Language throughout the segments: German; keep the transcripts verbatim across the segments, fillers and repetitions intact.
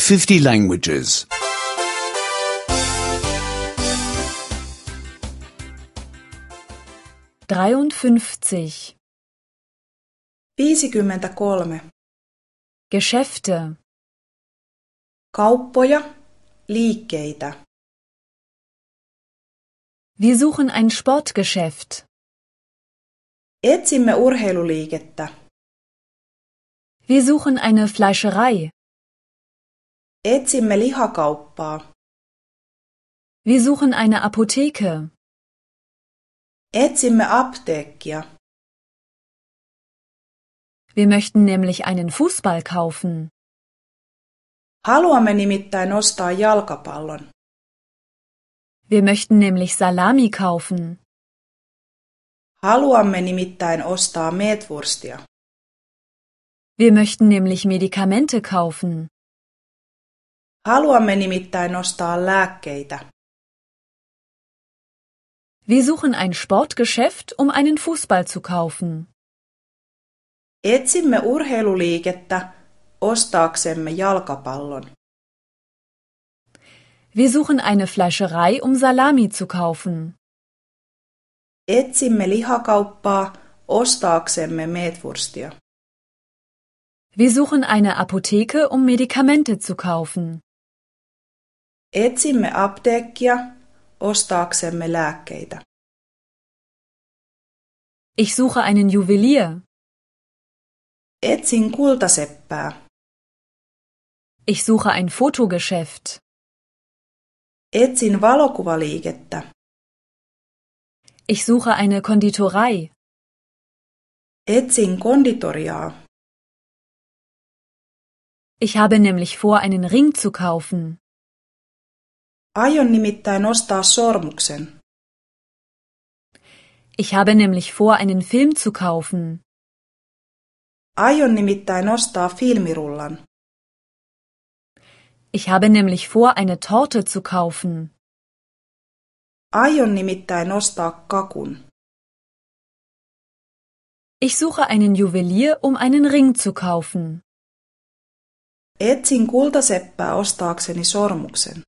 fifty languages. dreiundfünfzig. viisikymmentäkolme. Geschäfte. Kauppoja, liikkeitä. Wir suchen ein Sportgeschäft. Etsimme urheiluliikettä. Wir suchen eine Fleischerei. Etsimme lihakauppaa. Wir suchen eine Apotheke. Etsimme apteekkia. Wir möchten nämlich einen Fußball kaufen. Haluamme nimittäin ostaa jalkapallon. Wir möchten nämlich Salami kaufen. Haluamme nimittäin ostaa meetwurstia. Wir möchten nämlich Medikamente kaufen. Haluamme nimittäin ostaa lääkkeitä. Wir suchen ein Sportgeschäft, um einen Fußball zu kaufen. Etsimme urheiluliikettä ostaaksemme jalkapallon. Wir suchen eine Fleischerei, um Salami zu kaufen. Etsimme lihakauppaa ostaaksemme meetwurstia. Wir suchen eine Apotheke, um Medikamente zu kaufen. Etsimme apteekkia ostaaksemme lääkkeitä. Ich suche einen Juwelier. Etsin kultaseppää. Ich suche ein Fotogeschäft. Etsin valokuvaliikettä. Ich suche eine Konditorei. Etsin konditoriaa. Ich habe nämlich vor, einen Ring zu kaufen. Aion nimittäin ostaa sormuksen. Ich habe nämlich vor, einen Film zu kaufen. Aion nimittäin ostaa filmirullan. Ich habe nämlich vor, eine Torte zu kaufen. Aion nimittäin ostaa kakun. Ich suche einen Juwelier, um einen Ring zu kaufen. Etsin kultaseppää ostaakseni sormuksen.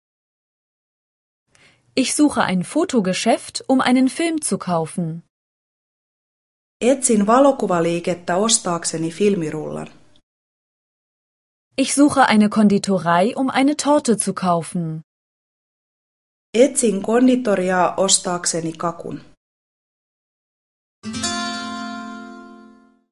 Ich suche ein Fotogeschäft, um einen Film zu kaufen. Etsin valokuvaliikettä ostaakseni filmirullan. Ich suche eine Konditorei, um eine Torte zu kaufen. Etsin konditoriaa ostaakseni kakun.